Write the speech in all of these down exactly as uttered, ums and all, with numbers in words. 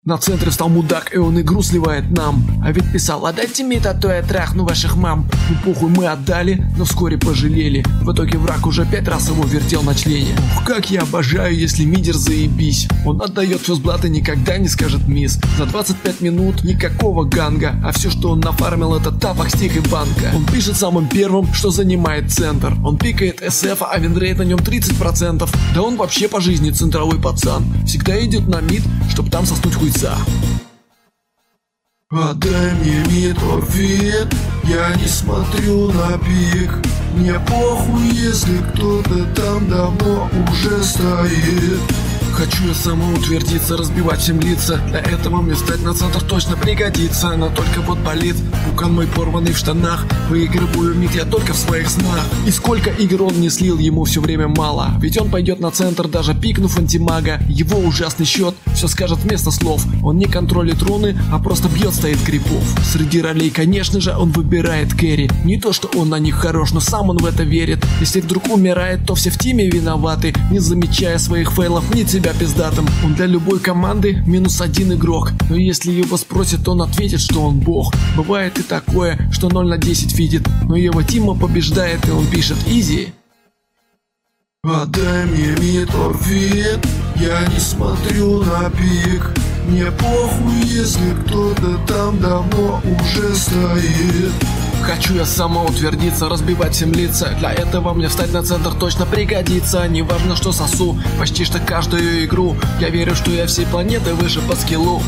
На центре встал мудак, и он игру сливает нам. А ведь писал: отдайте мид, а то я трахну ваших мам. Ну похуй, мы отдали, но вскоре пожалели. В итоге враг уже пять раз его вертел на члене. Ух, как я обожаю, если мидер заебись. Он отдает фьюзблат и никогда не скажет мисс. За двадцать пять минут никакого ганга, а все, что он нафармил, это тапок, стик и банка. Он пишет самым первым, что занимает центр. Он пикает эс эф, а винрейт на нем тридцать процентов. Да он вообще по жизни центровой пацан. Всегда идет на мид, чтоб там соснуть хуйца. Отдай мне мид, орфит, я не смотрю на пик. Мне похуй, если кто-то там давно уже стоит. Хочу я самоутвердиться, разбивать всем лица. Для этого мне встать на центр точно пригодится. Но только вот болит пукан мой порванный в штанах. Выигрываю мид я только в своих снах. И сколько игр он не слил, ему все время мало. Ведь он пойдет на центр, даже пикнув антимага. Его ужасный счет все скажет вместо слов. Он не контролит руны, а просто бьет, стоит крипов. Среди ролей, конечно же, он выбирает кэрри. Не то, что он на них хорош, но сам он в это верит. Если вдруг умирает, то все в тиме виноваты, не замечая своих фейлов, ни тебя пиздатым. Он для любой команды минус один игрок. Но если его спросят, он ответит, что он бог. Бывает и такое, что ноль на десять фидит, но его тима побеждает, и он пишет изи. Отдай мне мид, орфит, я не смотрю на пик. Мне похуй, если кто-то там давно уже стоит. Хочу я самоутвердиться, разбивать всем лица. Для этого мне встать на центр точно пригодится. Неважно, что сосу почти что каждую игру. Я верю, что я всей планеты выше по скиллу.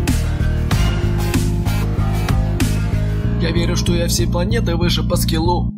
Я верю, что я всей планеты выше по скиллу.